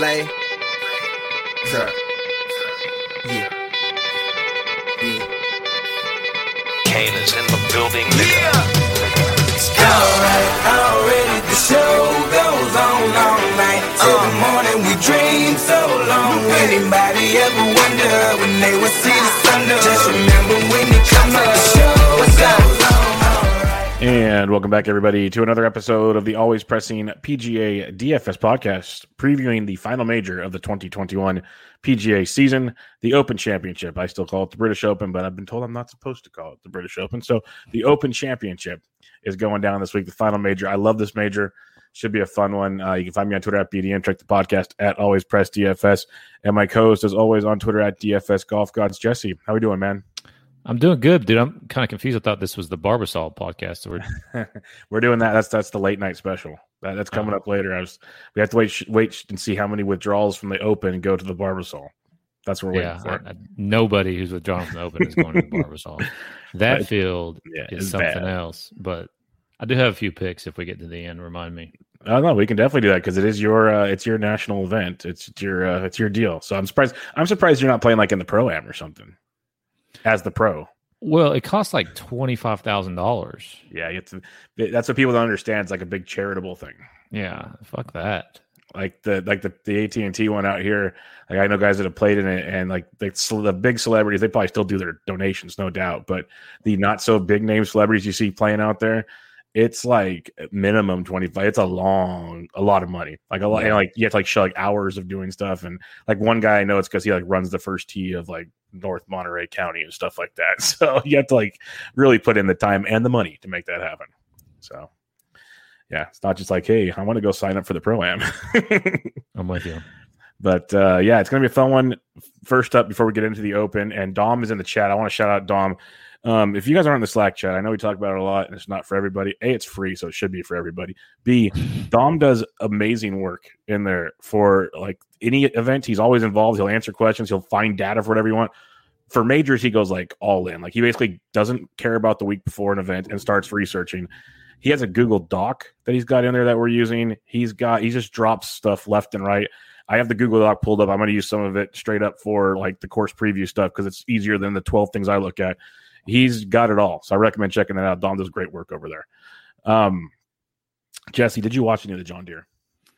Lay. Sir. Yeah. Yeah. Kane is in the building. Yeah. Alright, already the show goes on all night. Till the morning we dream so long. Anybody ever wonder when they would see the sun? Just remember when it comes up, the show goes on. And welcome back, everybody, to another episode of the Always Pressing PGA DFS podcast, previewing the final major of the 2021 PGA season, the Open Championship. I still call it the British Open, but I've been told I'm not supposed to call it the British Open. So the Open Championship is going down this week, the final major. I love this major. Should be a fun one. You can find me on Twitter at BDM. Check the podcast at Always Press DFS. And my co-host, as always, on Twitter at DFS Golf Gods. Jesse, how we doing, man? I'm doing good, dude. I'm kind of confused. I thought this was the Barbasol podcast. We're doing that. That's the late night special. That's coming up later. We have to wait and see how many withdrawals from the Open go to the Barbasol. That's what we're waiting for. Nobody who's withdrawn from the Open is going to the Barbasol. That field is something bad. Else. But I do have a few picks if we get to the end. Remind me. Oh no, we can definitely do that because it is it's your national event. It's your deal. So I'm surprised you're not playing like in the Pro-Am or something. As the pro. Well, it costs like $25,000. Yeah, that's what people don't understand. It's like a big charitable thing. Yeah, fuck that. Like the AT&T one out here. Like I know guys that have played in it, and like the big celebrities, they probably still do their donations, no doubt. But the not so big name celebrities you see playing out there, it's like minimum 25. It's a lot of money. Like a lot, and like you have to like show like hours of doing stuff. And like one guy I know, it's because he like runs the first tee of like North Monterey County and stuff like that. So you have to like really put in the time and the money to make that happen. So yeah, it's not just like, hey, I want to go sign up for the Pro-Am. I'm with you. But yeah, it's gonna be a fun one. First up, before we get into the Open, and Dom is in the chat. I want to shout out Dom. If you guys aren't in the Slack chat, I know we talk about it a lot, and it's not for everybody. A, it's free, so it should be for everybody. B, Dom does amazing work in there for like any event. He's always involved. He'll answer questions. He'll find data for whatever you want. For majors, he goes like all in. Like he basically doesn't care about the week before an event and starts researching. He has a Google Doc that he's got in there that we're using. He just drops stuff left and right. I have the Google Doc pulled up. I'm going to use some of it straight up for like the course preview stuff because it's easier than the 12 things I look at. He's got it all. So I recommend checking that out. Dom does great work over there. Jesse, did you watch any of the John Deere?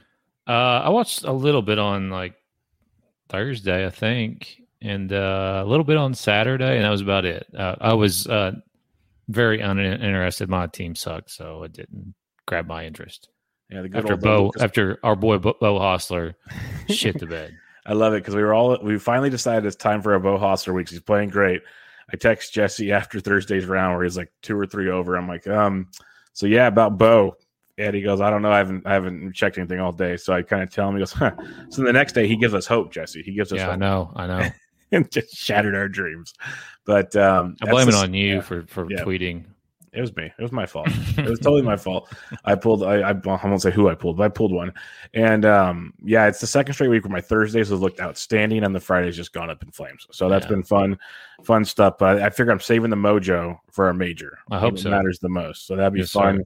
I watched a little bit on like Thursday, I think, and a little bit on Saturday, and that was about it. I was very uninterested. My team sucked, so it didn't grab my interest. Yeah, the good after our boy Bo Hostler shit the bed. I love it because we finally decided it's time for a Bo Hostler week. He's playing great. I text Jesse after Thursday's round where he's like 2 or 3 over. I'm like, so yeah, about Bo. And he goes, I don't know. I haven't checked anything all day. So I kind of tell him, he goes, huh. So the next day he gives us hope, Jesse. He gives us hope. I know. And just shattered our dreams. But I blame it on you for tweeting. It was me. It was my fault. It was totally my fault. I won't say who I pulled, but I pulled one. And yeah, it's the second straight week where my Thursdays have looked outstanding and the Fridays just gone up in flames. So that's been fun stuff. But I figure I'm saving the mojo for our major. I hope so. It matters the most. So that'd be fun.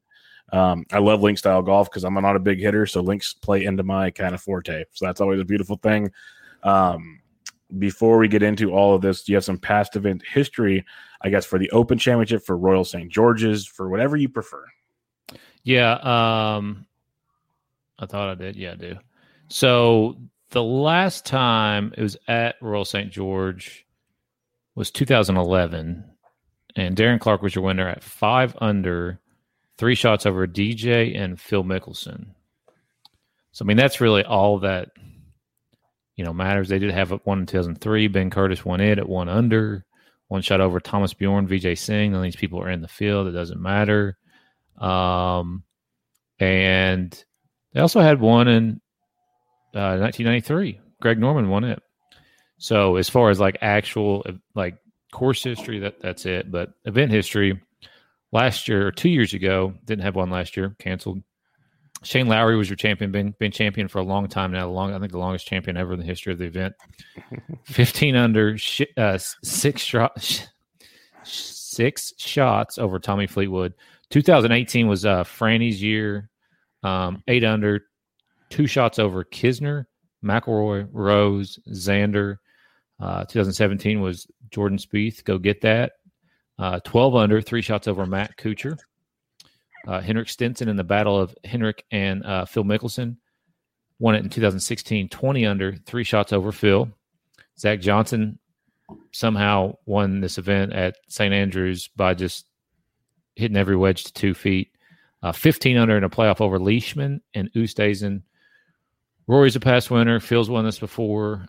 I love link style golf because I'm not a big hitter. So links play into my kind of forte. So that's always a beautiful thing. Before we get into all of this, do you have some past event history, I guess, for the Open Championship, for Royal St. George's, for whatever you prefer? Yeah, I thought I did. Yeah, I do. So the last time it was at Royal St. George was 2011, and Darren Clark was your winner at 5 under, 3 shots over DJ and Phil Mickelson. So, I mean, that's really all that matters. They did have one in 2003. Ben Curtis won it at 1 under, 1 shot over Thomas Bjorn, Vijay Singh. None of these people are in the field. It doesn't matter. And they also had one in 1993. Greg Norman won it. So as far as like actual like course history, that's it. But event history, last year or 2 years ago, didn't have one last year, canceled. Shane Lowry was your champion, been champion for a long time now. I think the longest champion ever in the history of the event. 15 under, 6 shots over Tommy Fleetwood. 2018 was Franny's year, 8 under, 2 shots over Kisner, McIlroy, Rose, Xander. 2017 was Jordan Spieth. Go get that. 12 under, 3 shots over Matt Kuchar. Henrik Stenson in the battle of Henrik and Phil Mickelson. Won it in 2016, 20 under, 3 shots over Phil. Zach Johnson somehow won this event at St. Andrews by just hitting every wedge to 2 feet. 15 under in a playoff over Leishman and Oosthuizen. Rory's a past winner. Phil's won this before.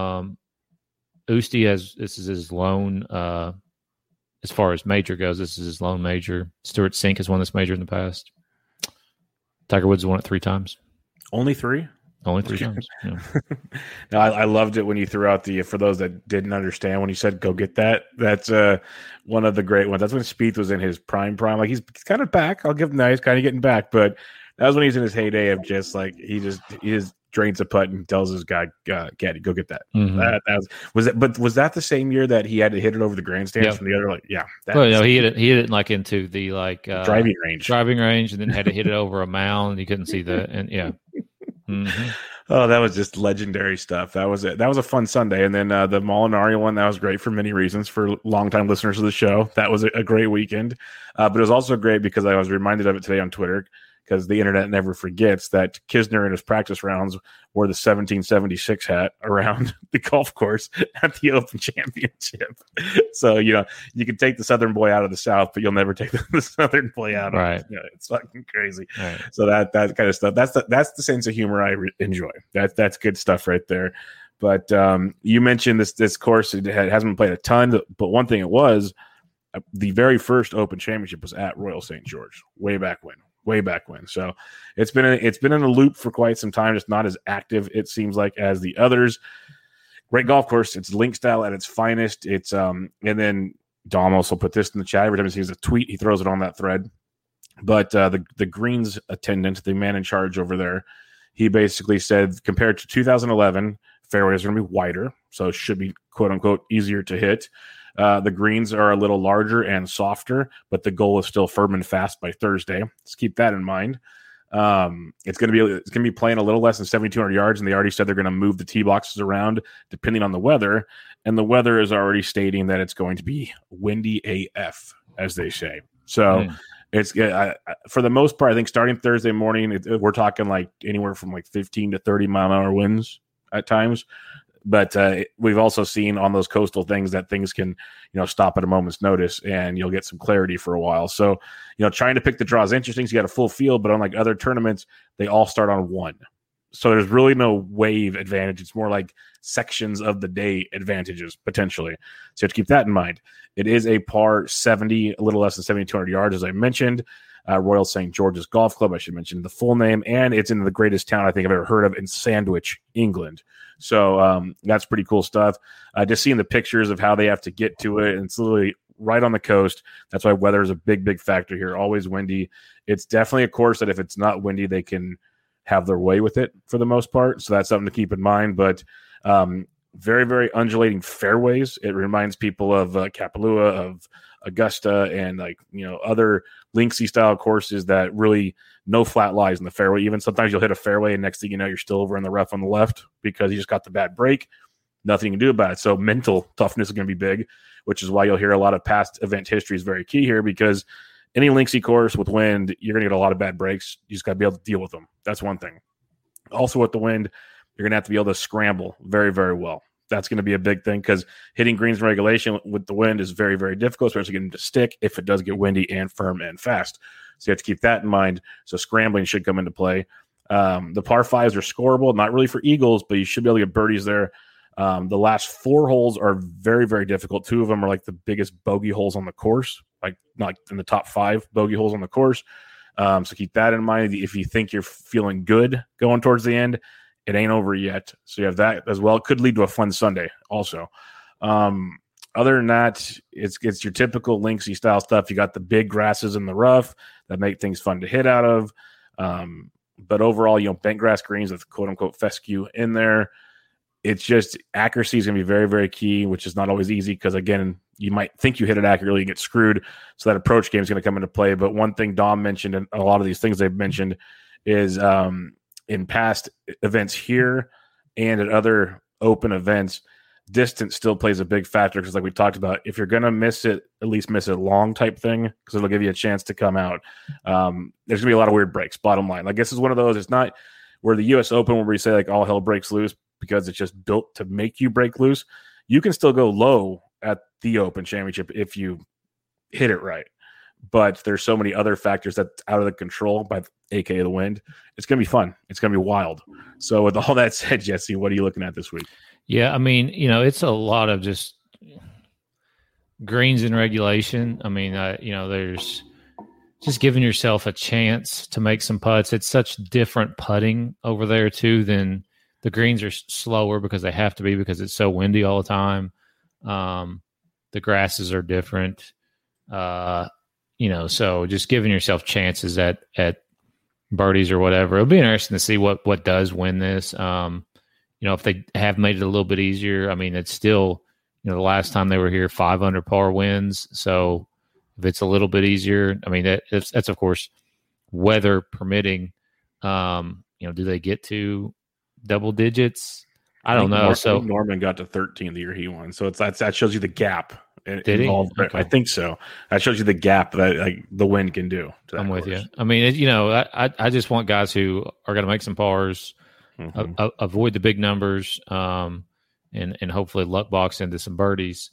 Oosty this is his lone, as far as major goes, this is his lone major. Stuart Sink has won this major in the past. Tiger Woods has won it 3 times. Only 3? Only 3 times. Yeah. No, I loved it when you threw out for those that didn't understand, when you said go get that. That's one of the great ones. That's when Spieth was in his prime. Like he's kind of back. I'll give him that. He's kind of getting back, but that was when he's in his heyday of just like he just drains a putt and tells his guy, "Caddy, go get that." Mm-hmm. That was it. But was that the same year that he had to hit it over the grandstands from the other? Like, yeah. Well, no, he hit it like into the driving range, and then had to hit it over a mound. You couldn't see Mm-hmm. Oh, that was just legendary stuff. That was it. That was a fun Sunday. And then the Molinari one, that was great for many reasons. For longtime listeners of the show, that was a great weekend. But it was also great because I was reminded of it today on Twitter, because the internet never forgets that Kisner in his practice rounds wore the 1776 hat around the golf course at the Open Championship. So, you can take the Southern boy out of the South, but you'll never take the Southern boy out of it. It's fucking crazy. Right. So that kind of stuff, that's the sense of humor I enjoy. That's good stuff right there. But you mentioned this course, it hasn't been played a ton, but one thing it was, the very first Open Championship was at Royal St. George, way back when. So it's been in a loop for quite some time. It's not as active, it seems like, as the others. Great golf course. It's link style at its finest. It's and then Dom also put this in the chat. Every time he sees a tweet, he throws it on that thread. But the greens attendant, the man in charge over there, he basically said compared to 2011, fairways are going to be wider, so it should be quote unquote easier to hit. The greens are a little larger and softer, but the goal is still firm and fast by Thursday. Let's keep that in mind. It's going to be playing a little less than 7,200 yards, and they already said they're going to move the tee boxes around depending on the weather. And the weather is already stating that it's going to be windy AF, as they say. So it's for the most part, I think starting Thursday morning, we're talking like anywhere from like 15 to 30 mile an hour winds at times. But we've also seen on those coastal things that things can, stop at a moment's notice, and you'll get some clarity for a while. So, trying to pick the draw is interesting. So you got a full field, but unlike other tournaments, they all start on 1. So there's really no wave advantage. It's more like sections of the day advantages, potentially. So you have to keep that in mind. It is a par 70, a little less than 7,200 yards, as I mentioned. Royal St. George's Golf Club, I should mention the full name, and it's in the greatest town I think I've ever heard of, in Sandwich, England. So that's pretty cool stuff. Just seeing the pictures of how they have to get to it, and it's literally right on the coast. That's why weather is a big, big factor here. Always windy. It's definitely a course that if it's not windy, they can have their way with it for the most part. So that's something to keep in mind. But very, very undulating fairways. It reminds people of Kapalua, of Augusta, and other linksy style courses that really no flat lies in the fairway. Even sometimes you'll hit a fairway and next thing you know, you're still over in the rough on the left because you just got the bad break. Nothing you can do about it. So mental toughness is going to be big, which is why you'll hear a lot of past event history is very key here, because any linksy course with wind, you're going to get a lot of bad breaks. You just got to be able to deal with them. That's one thing. Also with the wind, you're going to have to be able to scramble very, very well. That's going to be a big thing, because hitting greens in regulation with the wind is very, very difficult, especially getting to stick if it does get windy and firm and fast. So you have to keep that in mind. So scrambling should come into play. The par 5s are scoreable, not really for eagles, but you should be able to get birdies there. The last 4 holes are very, very difficult. 2 of them are like the biggest bogey holes on the course, like not in the top 5 bogey holes on the course. So keep that in mind. If you think you're feeling good going towards the end, it ain't over yet. So you have that as well. It could lead to a fun Sunday also. Other than that, it's your typical linksy style stuff. You got the big grasses in the rough that make things fun to hit out of. But overall, bent grass greens with quote unquote fescue in there. It's just accuracy is going to be very, very key, which is not always easy because, again, you might think you hit it accurately and get screwed. So that approach game is going to come into play. But one thing Dom mentioned, and a lot of these things they've mentioned, is in past events here, and at other open events, distance still plays a big factor because, like we talked about, if you're going to miss it, at least miss it long type thing because it'll give you a chance to come out. There's going to be a lot of weird breaks, bottom line. I guess it's one of those. It's not where the U.S. Open where we say like all hell breaks loose because it's just built to make you break loose. You can still go low at the Open Championship if you hit it right. But there's so many other factors that's out of the control by aka the wind. It's going to be fun. It's going to be wild. So with all that said, Jesse, what are you looking at this week? Yeah, I mean, it's a lot of just greens in regulation. I mean, there's just giving yourself a chance to make some putts. It's such different putting over there too than the greens are slower because they have to be because it's so windy all the time. The grasses are different. So just giving yourself chances at birdies or whatever. It'll be interesting to see what does win this. If they have made it a little bit easier, I mean, it's still, the last time they were here, 5 under par wins. So if it's a little bit easier, I mean, that's of course weather permitting. Do they get to double digits? I don't know. So Norman got to 13 the year he won. So that shows you the gap. Did he? Okay. I think so. That shows you the gap that the wind can do. I'm with you. I mean, I just want guys who are going to make some pars, avoid the big numbers, and hopefully luck box into some birdies.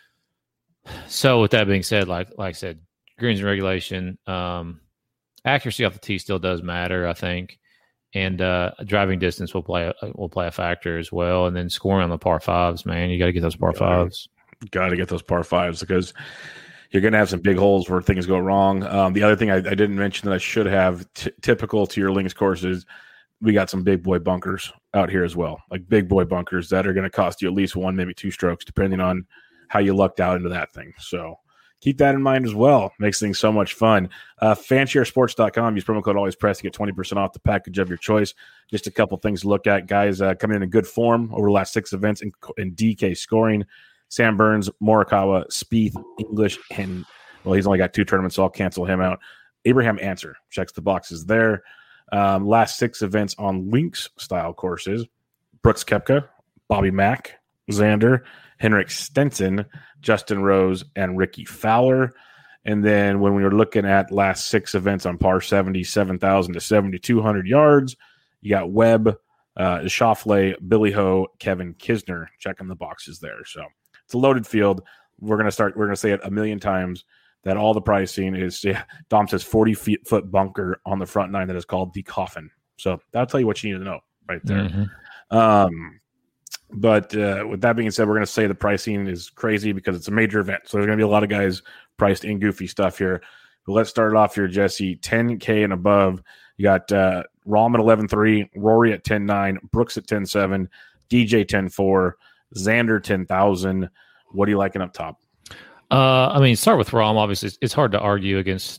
So with that being said, like I said, greens and regulation, accuracy off the tee still does matter, I think, and driving distance will play a factor as well, and then scoring on the par fives. Man, you got to get those par fives. Got to get those par fives because you're going to have some big holes where things go wrong. The other thing I didn't mention that I should have, typical to your links courses, we got some big boy bunkers out here as well, like big boy bunkers that are going to cost you at least 1, maybe 2 strokes, depending on how you lucked out into that thing. So keep that in mind as well. Makes things so much fun. Fansharesports.com. Use promo code AlwaysPress to get 20% off the package of your choice. Just a couple things to look at. Guys coming in good form over the last 6 events in DK scoring. Sam Burns, Morikawa, Spieth, English, and, well, he's only got 2 tournaments, so I'll cancel him out. Abraham Answer checks the boxes there. Last 6 events on links-style courses. Brooks Koepka, Bobby Mack, Xander, Henrik Stenson, Justin Rose, and Ricky Fowler. And then when we were looking at last 6 events on par 70, 7,000 to 7,200 yards, you got Webb, Schauffele, Billy Ho, Kevin Kisner checking the boxes there. So it's a loaded field. We're going to say it a million times that all the pricing is, Dom says 40-foot bunker on the front 9 that is called the Coffin. So that'll tell you what you need to know right there. Mm-hmm. But with that being said, we're going to say the pricing is crazy because it's a major event. So there's going to be a lot of guys priced in goofy stuff here. But let's start it off here, Jesse. 10K and above. You got Rahm at 11.3, Rory at 10.9, Brooks at 10.7, DJ 10.4, Xander 10,000. What are you liking up top? Start with Rahm. Obviously, it's hard to argue against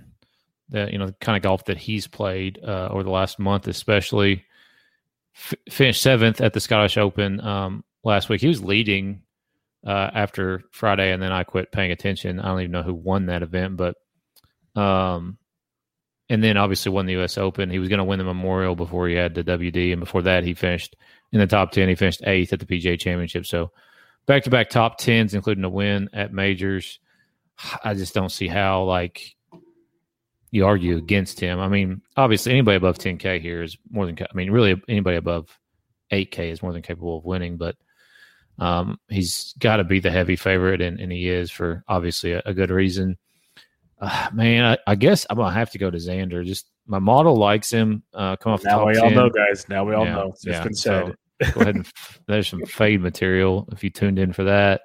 the kind of golf that he's played over the last month, especially. Finished 7th at the Scottish Open last week. He was leading after Friday, and then I quit paying attention. I don't even know who won that event, but and then obviously won the U.S. Open. He was going to win the Memorial before he had the WD, and before that he finished in the top 10. He finished 8th at the PGA Championship. So back-to-back top 10s, including a win at majors. I just don't see how, you argue against him. I mean, obviously anybody above 10K here is more than – really anybody above 8K is more than capable of winning, but he's got to be the heavy favorite, and he is for obviously a good reason. I guess I'm going to have to go to Xander. Just my model likes him. Come off the top 10. Now we all know, guys. Now we all know. It's been said. So go ahead and there's some fade material if you tuned in for that.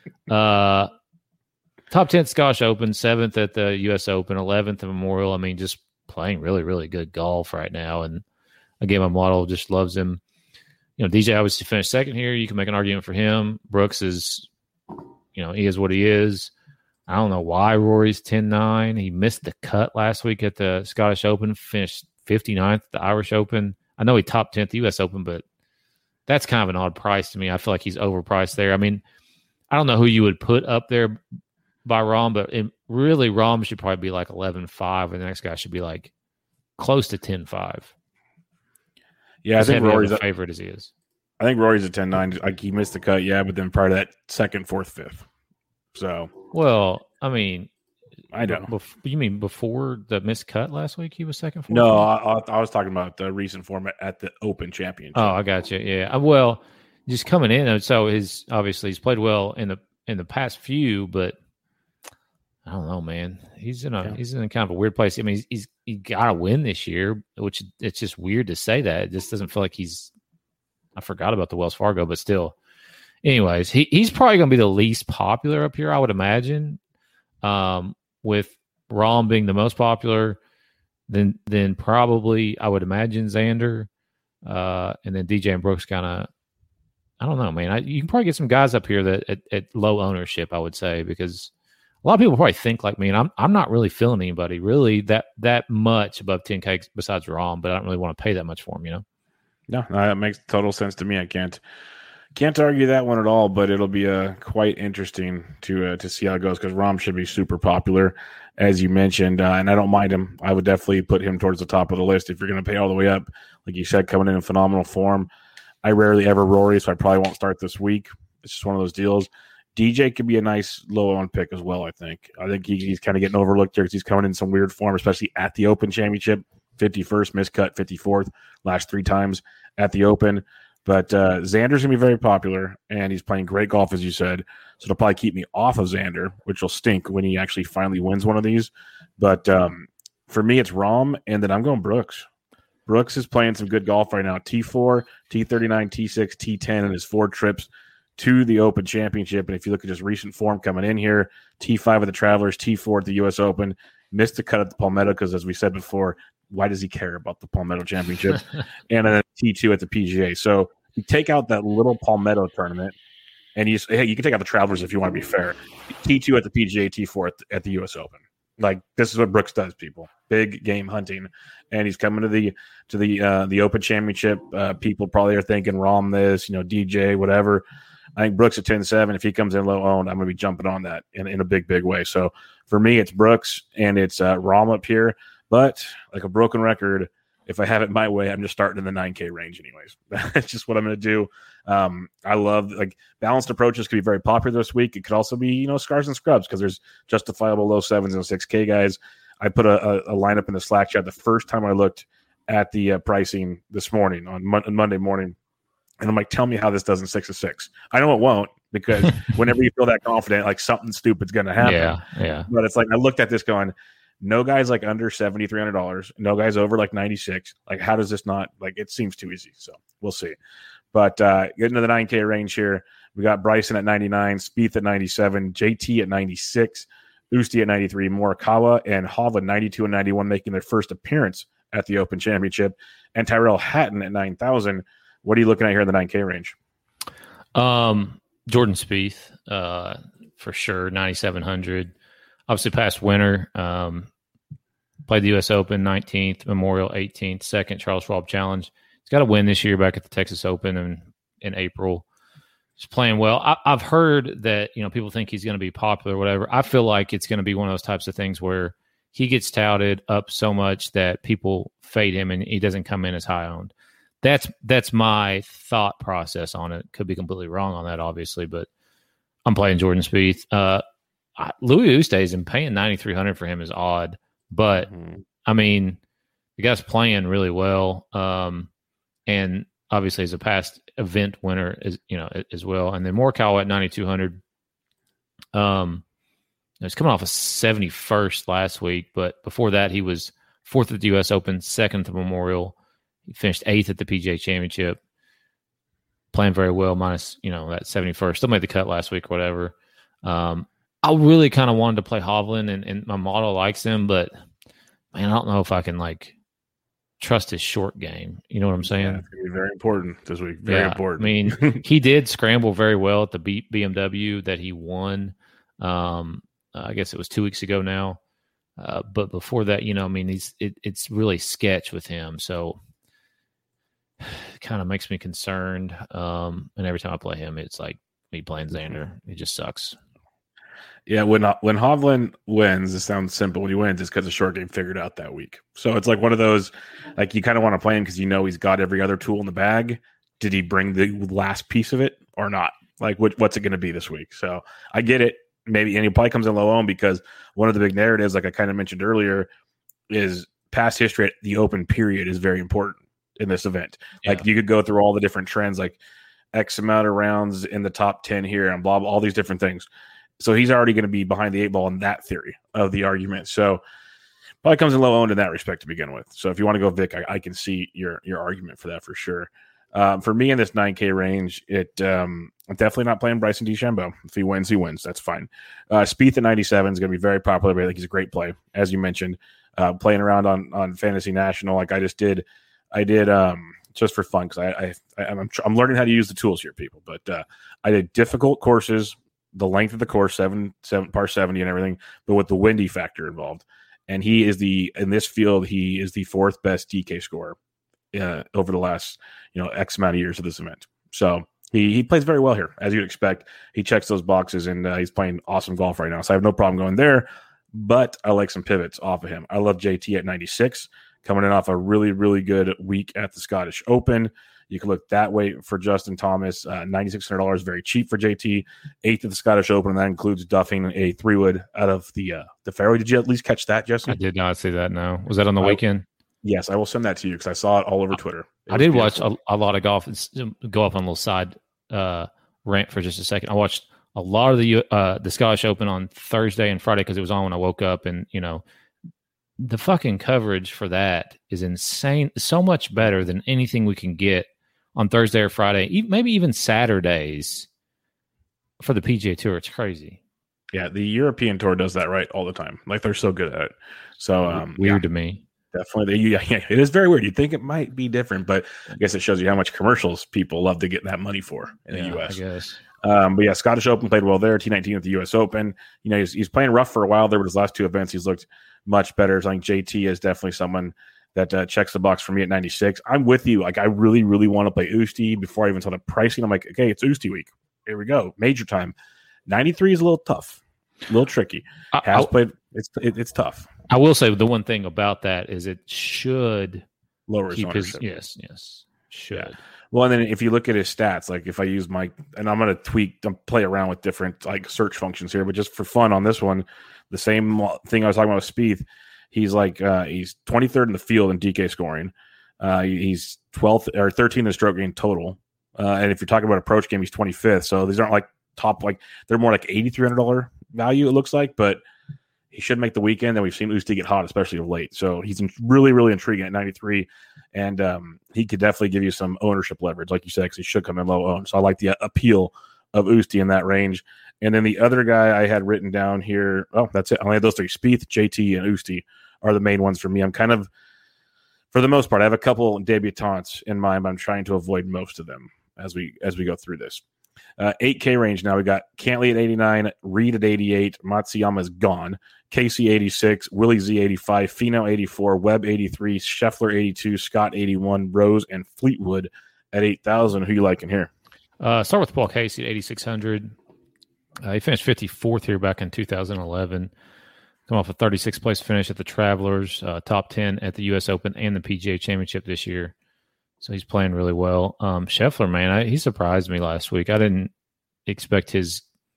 Top 10 Scottish Open, 7th at the U.S. Open, 11th at Memorial. Just playing really, really good golf right now. And again, my model just loves him. DJ obviously finished 2nd here. You can make an argument for him. Brooks is, he is what he is. I don't know why Rory's 10-9. He missed the cut last week at the Scottish Open, finished 59th at the Irish Open. I know he top 10th the U.S. Open, but that's kind of an odd price to me. I feel like he's overpriced there. I don't know who you would put up there by Rahm, but really Rahm should probably be like 11.5, and the next guy should be close to 10.5. Yeah, I think Rory's a favorite as he is. I think Rory's a 10-9. Like he missed the cut, yeah, but then prior to that, second, fourth, fifth. So, Well, I mean, I know. You mean before the missed cut last week? He was second, fourth? No, I was talking about the recent form at the Open Championship. Oh, I got you. Yeah. Well, just coming in, so he's played well in the past few, but I don't know, man. He's in kind of a weird place. I mean, he got to win this year, which it's just weird to say that. It just doesn't feel like I forgot about the Wells Fargo, but still. Anyways, he's probably going to be the least popular up here, I would imagine. With Rahm being the most popular, then probably I would imagine Xander, and then DJ and Brooks kind of. I don't know, man. You can probably get some guys up here that at low ownership, I would say, because a lot of people probably think like me, and I'm not really feeling anybody really that much above 10K besides Rahm, but I don't really want to pay that much for him, you know. No, that makes total sense to me. I can't argue that one at all, but it'll be quite interesting to see how it goes because Rahm should be super popular, as you mentioned, and I don't mind him. I would definitely put him towards the top of the list if you're going to pay all the way up, like you said, coming in phenomenal form. I rarely ever Rory, so I probably won't start this week. It's just one of those deals. DJ could be a nice low-owned pick as well, I think. I think he's kind of getting overlooked here because he's coming in some weird form, especially at the Open Championship. 51st, miscut, 54th, last 3 times at the Open. But Xander's going to be very popular, and he's playing great golf, as you said. So it'll probably keep me off of Xander, which will stink when he actually finally wins one of these. But for me, it's Rahm, and then I'm going Brooks. Brooks is playing some good golf right now. T4, T39, T6, T10 in his 4 trips to the Open Championship. And if you look at his recent form coming in here, T5 at the Travelers, T4 at the U.S. Open, missed the cut at the Palmetto because, as we said before, why does he care about the Palmetto Championship? And then T2 at the PGA. So you take out that little Palmetto tournament, and you can take out the Travelers if you want to be fair. T2 at the PGA, T4 at the U.S. Open. Like, this is what Brooks does, people. Big game hunting, and he's coming to the Open Championship. People probably are thinking Rahm this, DJ, whatever. I think Brooks at 10-7. If he comes in low owned, I'm going to be jumping on that in a big, big way. So for me, it's Brooks and it's Rahm up here. But like a broken record, if I have it my way, I'm just starting in the 9K range anyways. That's just what I'm going to do. I love balanced approaches could be very popular this week. It could also be, scars and scrubs because there's justifiable low 7s and 6K guys. I put a lineup in the Slack chat the first time I looked at the pricing this morning on Monday morning. And I'm like, tell me how this doesn't 6-6. I know it won't because whenever you feel that confident, like something stupid's going to happen. Yeah. But it's like I looked at this going, no guys like under $7,300, no guys over like 96. Like, how does this not it seems too easy. So we'll see. But getting to the 9K range here, we got Bryson at 99, Spieth at 97, JT at 96, Usti at 93, Morikawa and Hovland 92 and 91 making their first appearance at the Open Championship, and Tyrell Hatton at 9,000. What are you looking at here in the 9K range? Jordan Spieth, for sure, 9,700. Obviously, past winner. Played the U.S. Open 19th, Memorial 18th, second Charles Schwab Challenge. He's got a win this year back at the Texas Open in April. He's playing well. I've heard that people think he's going to be popular or whatever. I feel like it's going to be one of those types of things where he gets touted up so much that people fade him and he doesn't come in as high owned. That's my thought process on it. Could be completely wrong on that, obviously, but I'm playing Jordan Spieth. Louis Oosthuizen and paying $9,300 for him is odd, but I mean, the guy's playing really well, and obviously as a past event winner as well. And then Morikawa at 9,200. He's coming off a 71st last week, but before that he was 4th at the U.S. Open, 2nd at the Memorial. He finished 8th at the PGA Championship, playing very well, minus, that 71st. Still made the cut last week or whatever. I really kind of wanted to play Hovland, and my model likes him, but, man, I don't know if I can, trust his short game. You know what I'm saying? Yeah, it's going to be very important this week. Very important. I mean, he did scramble very well at the BMW that he won. I guess it was 2 weeks ago now. But before that, it's really sketch with him. So it kind of makes me concerned. And every time I play him, it's like me playing Xander. It just sucks. Yeah, when Hovland wins, it sounds simple. When he wins, it's because the short game figured out that week. So it's like one of those, you kind of want to play him because he's got every other tool in the bag did he bring the last piece of it or not? Like, what's it going to be this week? So I get it. Maybe, and he probably comes in low owned because one of the big narratives, like I kind of mentioned earlier, is past history at the Open period is very important in this event. Yeah. Like, you could go through all the different trends, like X amount of rounds in the top 10 here and blah, blah, all these different things. So he's already going to be behind the 8 ball in that theory of the argument. So probably comes in low owned in that respect to begin with. So if you want to go Vic, I can see your argument for that for sure. For me in this 9K range, I'm definitely not playing Bryson DeChambeau. If he wins, he wins. That's fine. Spieth at 97 is going to be very popular, but I think he's a great play, as you mentioned. Playing around on Fantasy National, like I did just for fun because I'm learning how to use the tools here, people. But I did difficult courses, the length of the course, par 70 and everything, but with the windy factor involved. And in this field, he is the 4th best DK scorer over the last, X amount of years of this event. So he plays very well here, as you'd expect. He checks those boxes, and he's playing awesome golf right now. So I have no problem going there, but I like some pivots off of him. I love JT at 96, coming in off a really, really good week at the Scottish Open. You can look that way for Justin Thomas. $9,600, very cheap for JT. 8th at the Scottish Open, and that includes duffing a 3-wood out of the fairway. Did you at least catch that, Justin? I did not see that, no. Was that on the weekend? Yes, I will send that to you because I saw it all over Twitter. I did watch a lot of golf. Go off on a little side rant for just a second. I watched a lot of the Scottish Open on Thursday and Friday because it was on when I woke up, and the fucking coverage for that is insane. So much better than anything we can get on Thursday or Friday, maybe even Saturdays for the PGA Tour. It's crazy. Yeah, the European Tour does that right all the time. Like, they're so good at it. So weird to me. Definitely. Yeah, it is very weird. You'd think it might be different, but I guess it shows you how much commercials people love to get that money for in the U.S. I guess. But yeah, Scottish Open played well there. T19 at the U.S. Open. He's playing rough for a while there, but his last 2 events, he's looked much better. So I think JT is definitely someone that checks the box for me at 96. I'm with you. Like, I really, really want to play Usti before I even saw the pricing. I'm like, okay, it's Usti week. Here we go. Major time. 93 is a little tough, a little tricky. It's tough. I will say the one thing about that is it should lower his keep ownership. Yes, should. Yeah. Well, and then if you look at his stats, like if I use and I'm going to play around with different like search functions here, but just for fun on this one, the same thing I was talking about with Spieth, he's like he's 23rd in the field in DK scoring. He's 12th or 13th in stroke gain total. And if you're talking about approach game, he's 25th. So these aren't like top, like they're more like $8,300 value, it looks like, but he should make the weekend. And we've seen Usti get hot, especially of late. So he's really, really intriguing at 93. And he could definitely give you some ownership leverage, like you said, because he should come in low owned. So I like the appeal of Usti in that range. And then the other guy I had written down here, that's it. I only had those 3. Spieth, JT, and Usti are the main ones for me. I'm kind of, for the most part, I have a couple debutantes in mind, but I'm trying to avoid most of them as we go through this. 8K range now. We got Cantley at 89, Reed at 88, Matsuyama is gone, Casey 86, Willie Z 85, Finau 84, Webb 83, Scheffler 82, Scott 81, Rose and Fleetwood at 8,000. Who you liking here? Start with Paul Casey at 8,600. He finished 54th here back in 2011. Come off a 36th place finish at the Travelers, top 10 at the U.S. Open and the PGA Championship this year. So he's playing really well. Scheffler, man, he surprised me last week. I didn't expect his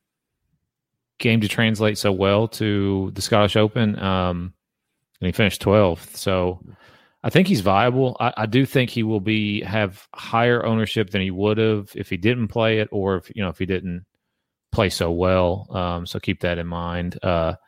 game to translate so well to the Scottish Open, and he finished 12th. So I think he's viable. I do think he will have higher ownership than he would have if he didn't play it, or if he didn't play so well. So keep that in mind.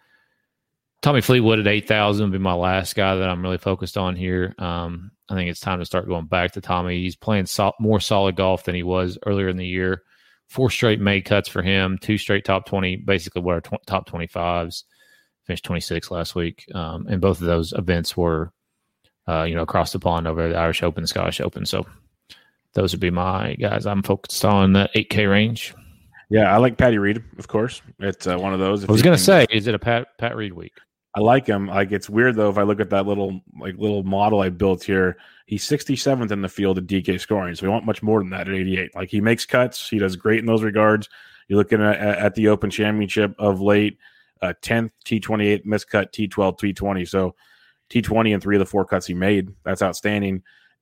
Tommy Fleetwood at 8,000 would be my last guy that I'm really focused on here. I think it's time to start going back to Tommy. He's playing more solid golf than he was earlier in the year. 4 straight made cuts for him, 2 straight top 20, basically what are top 25s. Finished 26 last week. And both of those events were, across the pond over the Irish Open, the Scottish Open. So those would be my guys. I'm focused on the 8K range. Yeah, I like Patty Reed, of course. It's one of those. I was going to say, is it a Pat Reed week? I like him. Like, it's weird though if I look at that little model I built here. He's 67th in the field at DK scoring, so we want much more than that at 88. Like, he makes cuts. He does great in those regards. You're looking at the Open Championship of late, 10th T28 miscut, T12 T20. So T20 and 3 of the 4 cuts he made. That's outstanding.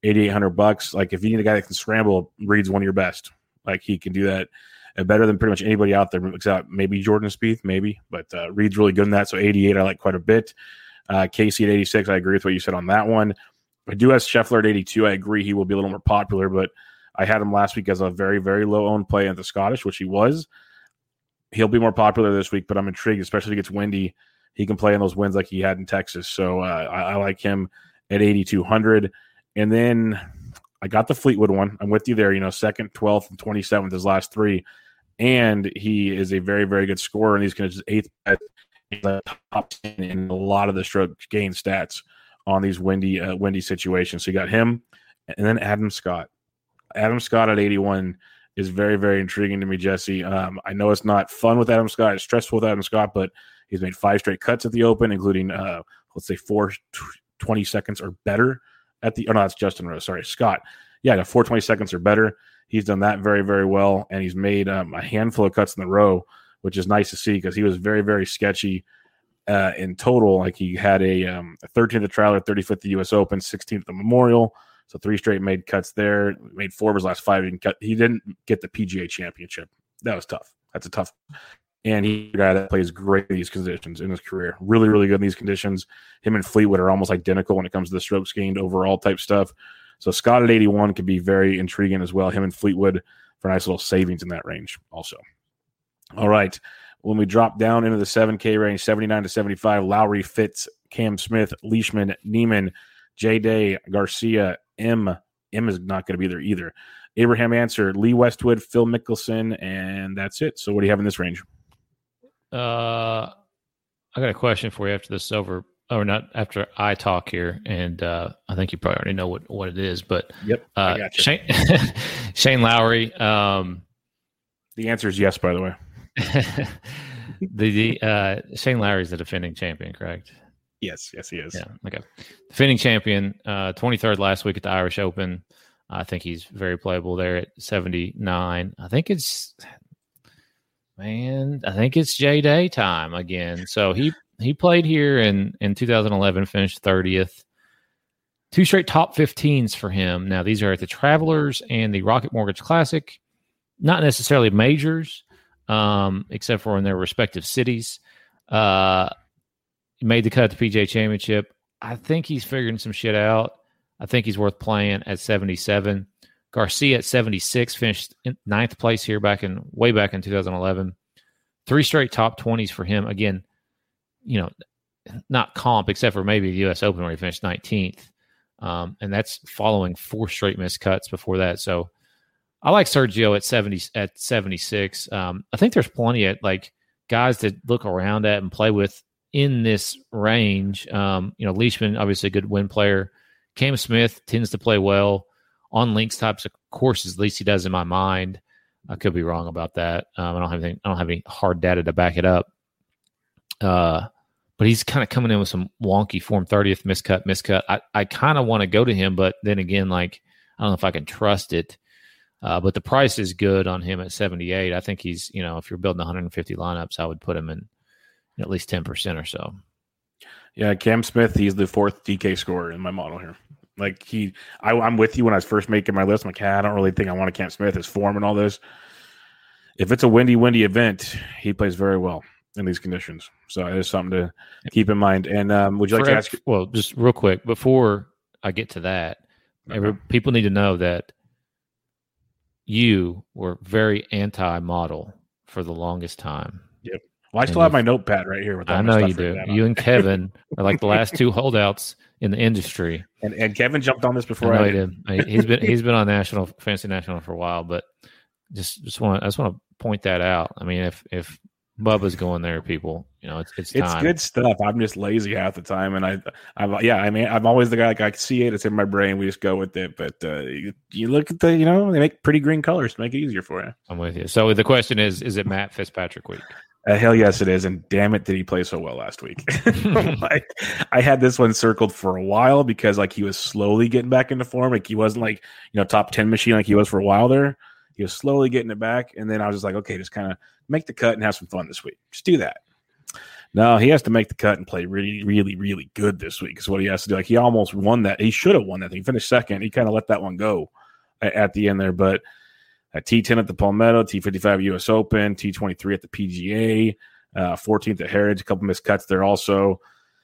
$8,800. Like if you need a guy that can scramble, Reed's one of your best. Like he can do that better than pretty much anybody out there, except maybe Jordan Spieth, maybe. But Reed's really good in that. So 88, I like quite a bit. Casey at 86, I agree with what you said on that one. I do have Scheffler at 82. I agree he will be a little more popular, but I had him last week as a very, very low-owned play at the Scottish, which he was. He'll be more popular this week, but I'm intrigued, especially if it gets windy. He can play in those winds like he had in Texas. So I like him at 8,200. And then I got the Fleetwood one. I'm with you there. 2nd, 12th, and 27th, his last three. And he is a very, very good scorer in these conditions. 8th bet. He's like top 10 in a lot of the stroke gain stats on these windy situations. So you got him, and then Adam Scott. Adam Scott at 81 is very, very intriguing to me, Jesse. I know it's not fun with Adam Scott. It's stressful with Adam Scott, but he's made 5 straight cuts at the Open, including, let's say, 20 seconds or better at the – oh, no, that's Justin Rose. Sorry, Scott. Yeah, 4 seconds or better. He's done that very, very well, and he's made a handful of cuts in a row, which is nice to see because he was very, very sketchy in total. Like he had a 13th at Trial, 35th at the U.S. Open, 16th at the Memorial. So 3 straight made cuts there. Made 4 of his last 5. He didn't get the PGA Championship. That was tough. That's a tough. And he's a guy that plays great in these conditions in his career. Really, really good in these conditions. Him and Fleetwood are almost identical when it comes to the strokes gained overall type stuff. So Scott at 81 could be very intriguing as well. Him and Fleetwood for nice little savings in that range also. All right. When we drop down into the 7K range, 79 to 75, Lowry, Fitz, Cam Smith, Leishman, Neiman, J. Day, Garcia, M is not going to be there either. Abraham Answer, Lee Westwood, Phil Mickelson, and that's it. So what do you have in this range? I got a question for you after this is over, or not after I talk here, and I think you probably already know what it is. But yep, I got you. Shane Lowry. The answer is yes, by the way. Shane Lowry is the defending champion, correct? Yes, he is. Yeah, okay. Defending champion, 23rd last week at the Irish Open. I think he's very playable there at 79. I think it's J Day time again. So he played here in 2011, finished 30th. 2 straight top 15s for him. Now these are at the Travelers and the Rocket Mortgage Classic. Not necessarily majors, except for in their respective cities. He made the cut at the PGA Championship. I think he's figuring some shit out. I think he's worth playing at 77. Garcia at 76 finished in 9th place here way back in 2011. 3 straight top 20s for him. Again, not comp except for maybe the U.S. Open where he finished 19th. And that's following 4 straight missed cuts before that. So I like Sergio at 76. I think there's plenty of guys to look around at and play with in this range. Leishman, obviously a good win player. Cam Smith tends to play well on links types of courses. At least he does in my mind. I could be wrong about that. I don't have any hard data to back it up. But he's kind of coming in with some wonky form. 30th miscut. I kind of want to go to him, but then again, I don't know if I can trust it. But the price is good on him at 78. I think he's, if you're building 150 lineups, I would put him in at least 10% or so. Yeah, Cam Smith, he's the 4th DK scorer in my model here. I'm with you when I was first making my list. I'm like, I don't really think I want a Cam Smith, his form and all this. If it's a windy event, he plays very well in these conditions. So it is something to keep in mind. And would you like to ask? Well, just real quick, before I get to that, people need to know that you were very anti-model for the longest time. Yep. Well, I still have my notepad right here. With all I know you do. You and Kevin are like the last 2 holdouts in the industry. And Kevin jumped on this before I did. He's been on Fantasy National for a while, but I just want to point that out. I mean, if Bubba's going there, people, it's time. It's good stuff. I'm just lazy half the time, and I'm always the guy. I see it. It's in my brain. We just go with it. But you look at they make pretty green colors to make it easier for you. I'm with you. So the question is it Matt Fitzpatrick week? Hell yes, it is. And damn it, did he play so well last week? I had this one circled for a while because he was slowly getting back into form. He wasn't top 10 machine like he was for a while there. He was slowly getting it back. And then I was just like, okay, just kind of make the cut and have some fun this week. Just do that. No, he has to make the cut and play really, really, really good this week is what he has to do. Like, he almost won that. He should have won that thing. He finished second. He kind of let that one go at the end there. But T10 at the Palmetto, T55 U.S. Open, T23 at the PGA, 14th at Heritage, a couple missed cuts there also.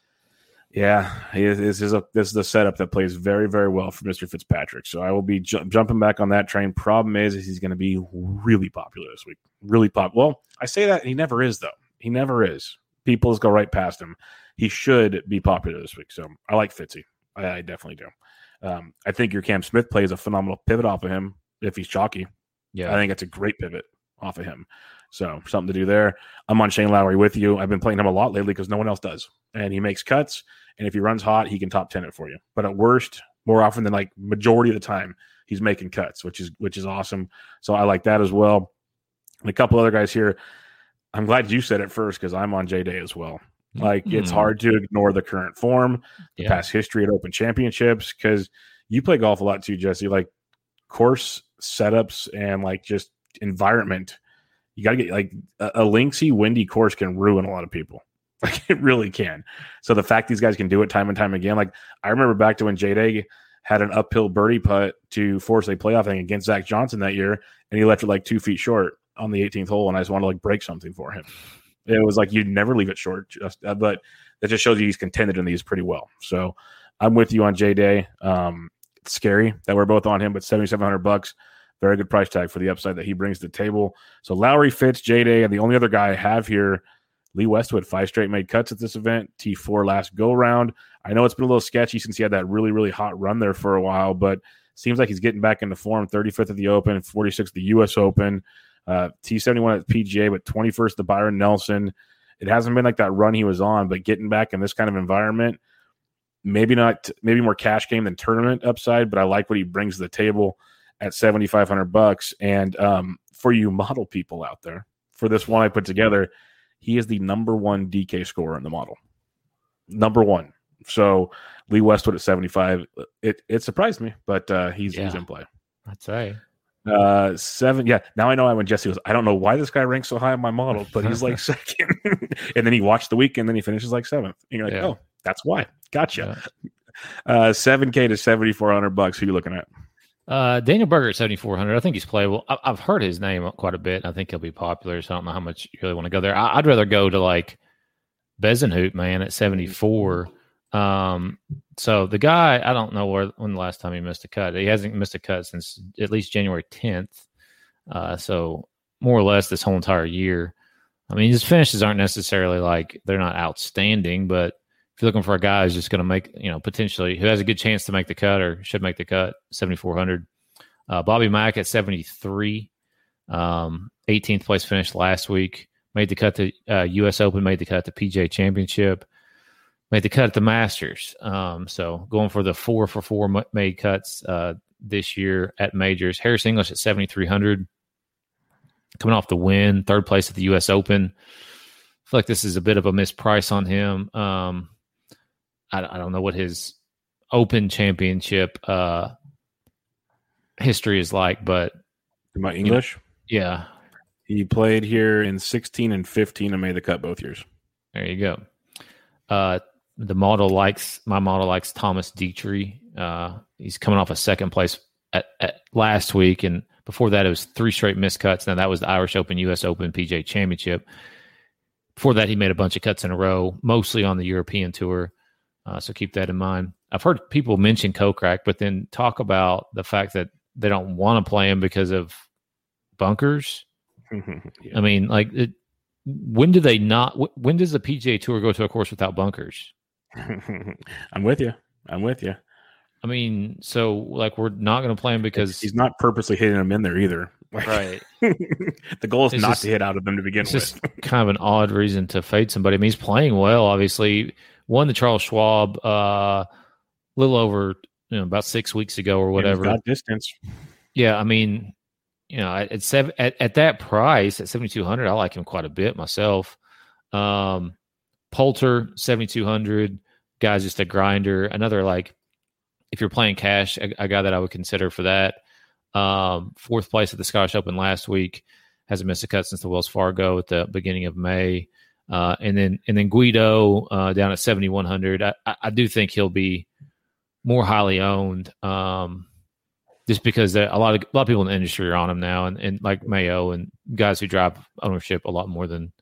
Yeah, this is the setup that plays very, very well for Mr. Fitzpatrick. So I will be jumping back on that train. Problem is he's going to be really popular this week. Really popular. Well, I say that, and he never is, though. He never is. People just go right past him. He should be popular this week. So I like Fitzy. I definitely do. I think your Cam Smith plays a phenomenal pivot off of him if he's chalky. Yeah, I think it's a great pivot off of him. So something to do there. I'm on Shane Lowry with you. I've been playing him a lot lately because no one else does. And he makes cuts. And if he runs hot, he can top 10 it for you. But at worst, more often than like majority of the time, he's making cuts, which is awesome. So I like that as well. And a couple other guys here. I'm glad you said it first because I'm on J-Day as well. Like, it's hard to ignore the current form, the past history at Open Championships, because you play golf a lot too, Jesse. Like, course setups and like just environment, you got to get like a linksy, windy course can ruin a lot of people. Like, it really can. So the fact these guys can do it time and time again, like I remember back to when J-Day had an uphill birdie putt to force a playoff thing against Zach Johnson that year, and he left it like 2 feet short on the 18th hole, and I just wanted to like break something for him. It was like, you'd never leave it short, but that just shows you he's contended in these pretty well. So I'm with you on J-Day. It's scary that we're both on him, but $7,700, very good price tag for the upside that he brings to the table. So Lowry, Fitz, J-Day, and the only other guy I have here, Lee Westwood, 5 straight made cuts at this event, T4 last go round. I know it's been a little sketchy since he had that really, really hot run there for a while, but seems like he's getting back into form. 35th at the Open, 46th at the U.S. Open, T71 at PGA, but 21st at the Byron Nelson. It hasn't been like that run he was on, but getting back in this kind of environment, maybe more cash game than tournament upside, but I like what he brings to the table at $7,500. And for you model people out there, for this one I put together, he is the number one DK scorer in the model. Number one. So Lee Westwood at 75. It surprised me, but he's in play. I'd say. 7. Yeah. Now I know when Jesse was, I don't know why this guy ranks so high on my model, but he's like second. And then he watched the week and then he finishes like 7th. And you're like, oh, that's why. Gotcha. Yeah. $7K to $7,400. Who you looking at? Daniel Berger at 7,400. I think he's playable. I've heard his name quite a bit. I think he'll be popular. So I don't know how much you really want to go there. I'd rather go to like Bezenhout, man, at 74. So the guy, I don't know when the last time he missed a cut. He hasn't missed a cut since at least January 10th. So more or less this whole entire year. I mean, his finishes aren't necessarily like they're not outstanding, but if you're looking for a guy who's just going to make, potentially who has a good chance to make the cut or should make the cut, 7,400. Bobby Mack at 73, 18th place finish last week. Made the cut to U.S. Open, made the cut to PGA Championship, made the cut at the Masters. So going for the 4 for 4 made cuts this year at majors. Harris English at 7,300, coming off the win, 3rd place at the U.S. Open. I feel like this is a bit of a misprice on him. I don't know what his Open Championship history is like, but my English, yeah, he played here in 16 and 15 and made the cut both years. There you go. My model likes Thomas Dietrich. He's coming off a 2nd place at last week, and before that it was 3 straight missed cuts. Now that was the Irish Open, U.S. Open, PGA Championship. Before that, he made a bunch of cuts in a row, mostly on the European Tour. So keep that in mind. I've heard people mention Kokrak, but then talk about the fact that they don't want to play him because of bunkers. Yeah. I mean, like, when do they not? When does the PGA Tour go to a course without bunkers? I'm with you. I mean, so like we're not going to play him because he's not purposely hitting them in there either. Right. The goal is not to hit out of them to begin with. It's just kind of an odd reason to fade somebody. I mean, he's playing well, obviously. Won the Charles Schwab a little over, about 6 weeks ago or whatever. Got distance. Yeah, I mean, at that price at 7,200, I like him quite a bit myself. Poulter 7,200, guy's just a grinder. Another, like, if you're playing cash, a guy that I would consider for that. 4th place at the Scottish Open last week, hasn't missed a cut since the Wells Fargo at the beginning of May. And then Guido down at 7,100. I do think he'll be more highly owned, just because a lot of people in the industry are on him now, and like Mayo and guys who drive ownership a lot more than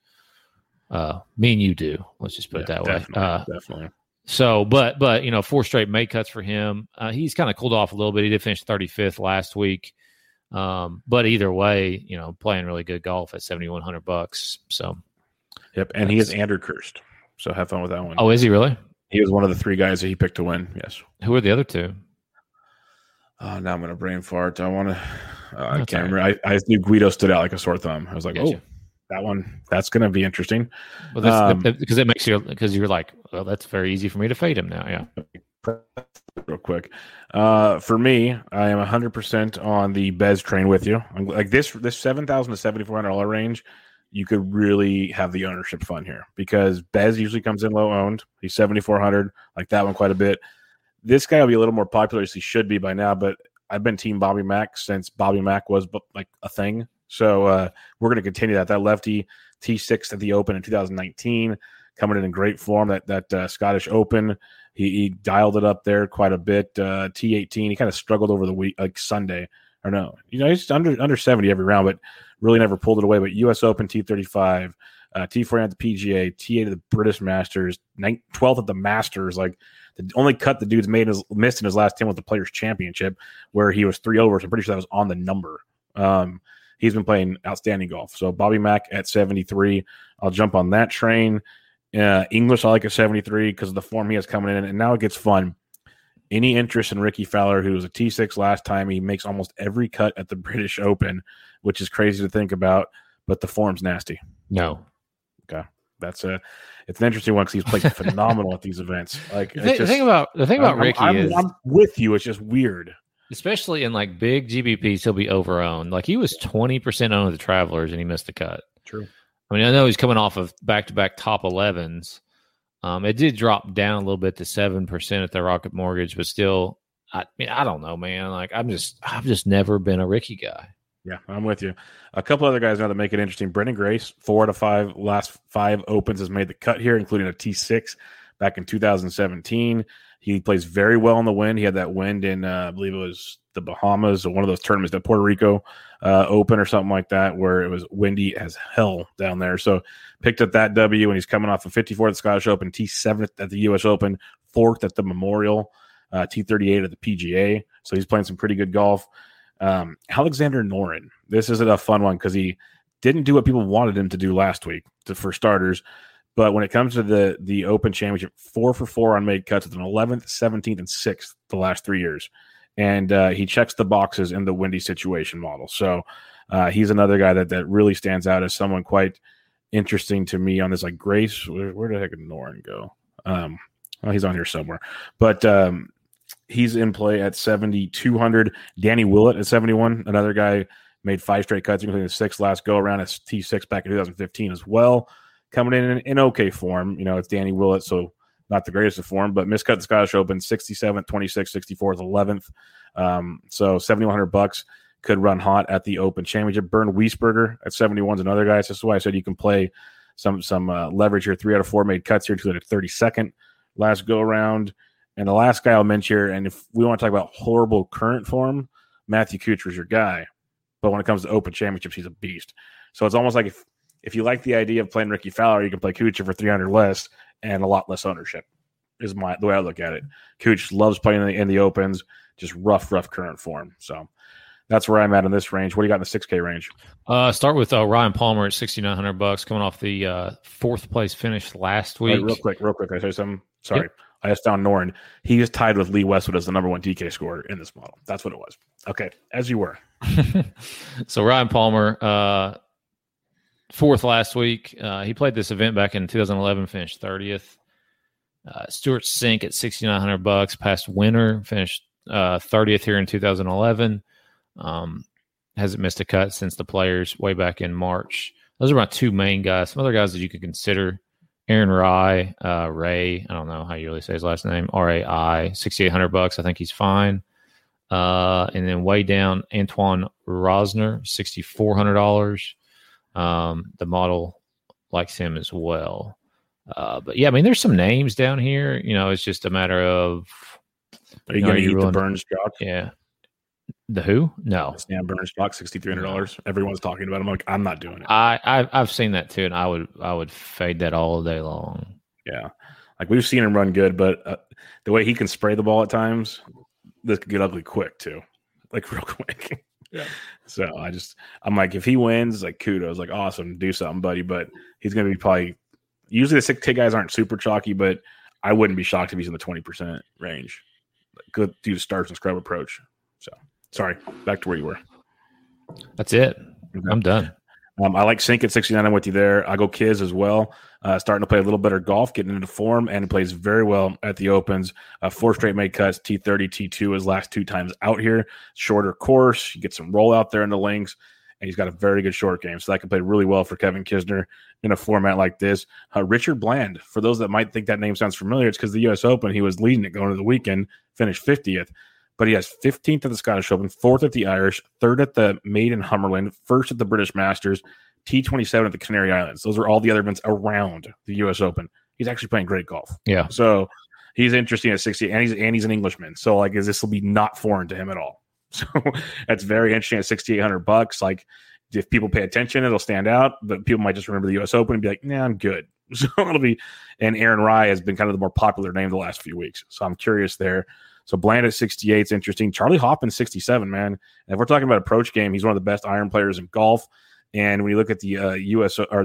me and you do. Let's just put it that way. Definitely. So, but 4 straight make cuts for him. He's kind of cooled off a little bit. He did finish 35th last week. But either way, playing really good golf at $7,100. So, yep. And he is Andrew Kirst. So have fun with that one. Oh, is he really? He was one of the 3 guys that he picked to win. Yes. Who are the other 2? Now I'm going to brain fart. I can't remember. I knew Guido stood out like a sore thumb. I was like, Gotcha. That one, that's going to be interesting. Well, because it makes because you're like, well, that's very easy for me to fade him now. Yeah. Real quick. For me, I am 100% on the Bez train with you. I'm like this $7,000 to $7,400 range. You could really have the ownership fun here because Bez usually comes in low owned. He's 7,400, like that one quite a bit. This guy will be a little more popular as he should be by now, but I've been team Bobby Mack since Bobby Mack was like a thing. So we're going to continue that. That lefty T6 at the Open in 2019, coming in great form. That Scottish Open, he dialed it up there quite a bit. T18, he kind of struggled over the week, like Sunday. Or no, he's under 70 every round, but really never pulled it away. But U.S. Open T35, T40 at the PGA, T8 at the British Masters, 12th at the Masters. Like the only cut the dude's missed in his last 10 was the Players Championship, where he was 3 over. So I'm pretty sure that was on the number. He's been playing outstanding golf. So Bobby Mack at 73, I'll jump on that train. English, I like at 73 because of the form he has coming in. And now it gets fun. Any interest in Ricky Fowler, who was a T6 last time? He makes almost every cut at the British Open, which is crazy to think about, but the form's nasty. No. Okay. It's an interesting one because he's played phenomenal at these events. Like the thing about Ricky is I'm with you. It's just weird. Especially in like big GBPs, he'll be over-owned. Like he was 20% owned of the Travelers, and he missed the cut. True. I mean, I know he's coming off of back-to-back top 11s. It did drop down a little bit to 7% at the Rocket Mortgage, but still, I don't know, man. Like I've just never been a Ricky guy. Yeah, I'm with you. A couple other guys now that make it interesting. Brendan Grace, 4 out of 5 last 5 Opens, has made the cut here, including a T6 back in 2017. He plays very well in the wind. He had that wind in, I believe it was the Bahamas or one of those tournaments, the Puerto Rico Open or something like that, where it was windy as hell down there. So picked up that W, and he's coming off a 54th at the Scottish Open, T7th at the U.S. Open, 4th at the Memorial, T38 at the PGA. So he's playing some pretty good golf. Alexander Noren. This is a fun one because he didn't do what people wanted him to do last week, for starters. But when it comes to the Open Championship, 4 for 4 on made cuts with an 11th, 17th, and 6th the last 3 years. And he checks the boxes in the windy situation model. So he's another guy that really stands out as someone quite interesting to me on this. Like Grace, where the heck did Noren go? Well, he's on here somewhere. But he's in play at 7,200. Danny Willett at 71, another guy made 5 straight cuts, including the 6th last go around as T6 back in 2015 as well. Coming in okay form. It's Danny Willett, so not the greatest of form, but miscut the Scottish Open, 67th, 26th, 64th, 11th. So $7,100 could run hot at the Open Championship. Bernd Wiesberger at 71 is another guy. So that's why I said you can play some leverage here. 3 out of 4 made cuts here, including a 32nd last go around. And the last guy I'll mention here, and if we want to talk about horrible current form, Matthew Kuchar is your guy. But when it comes to Open Championships, he's a beast. So it's almost like if you like the idea of playing Ricky Fowler, you can play Kuchar for 300 less and a lot less ownership. Is the way I look at it. Kuchar loves playing in the Opens, just rough current form. So that's where I'm at in this range. What do you got in the 6K range? Start with Ryan Palmer at $6,900, coming off the 4th place finish last week. Real quick. Can I say something? Sorry. Yep. I just found Noren. He is tied with Lee Westwood as the number 1 DK scorer in this model. That's what it was. Okay, as you were. So Ryan Palmer, 4th last week. He played this event back in 2011, finished 30th. Stuart Sink at $6,900, past winner, finished 30th here in 2011. Hasn't missed a cut since the Players way back in March. Those are my 2 main guys. Some other guys that you could consider: Aaron Rai, Ray. I don't know how you really say his last name. RAI, $6,800. I think he's fine. And then way down, Antoine Rosner, $6,400. The model likes him as well. But yeah, I mean, there's some names down here. It's just a matter of. Are you going to eat the Burns chalk? Yeah. The who? No. Sam Burns chalk, $6,300. Everyone's talking about him. I'm like, I'm not doing it. I've seen that too, and I would fade that all day long. Yeah, like we've seen him run good, but the way he can spray the ball at times, this could get ugly quick too, like real quick. Yeah. So I'm like, if he wins, like kudos, like awesome, do something, buddy. But he's going to be probably. Usually the 6K guys aren't super chalky, but I wouldn't be shocked if he's in the 20% range. Good due to stars and scrub approach. So sorry, back to where you were. That's it. Okay. I'm done. I like Sink at 69. I'm with you there. I go Kiz as well. Starting to play a little better golf, getting into form, and plays very well at the Opens. 4 straight made cuts, T30, T2 his last 2 times out here. Shorter course. You get some roll out there in the links, and he's got a very good short game. So that can play really well for Kevin Kisner in a format like this. Richard Bland, for those that might think that name sounds familiar, it's because the U.S. Open, he was leading it going into the weekend, finished 50th. But he has 15th at the Scottish Open, 4th at the Irish, 3rd at the Maiden Humberland, 1st at the British Masters, T27 at the Canary Islands. Those are all the other events around the U.S. Open. He's actually playing great golf. Yeah. So he's interesting at 60, and he's an Englishman. So like, this will be not foreign to him at all. So that's very interesting at $6,800. Like, if people pay attention, it'll stand out. But people might just remember the U.S. Open and be like, "Nah, I'm good." So it'll be. And Aaron Rye has been kind of the more popular name the last few weeks. So I'm curious there. So Bland at 68 is interesting. Charlie Hoffman 67, man. And if we're talking about approach game, he's one of the best iron players in golf. And when you look at the U.S. or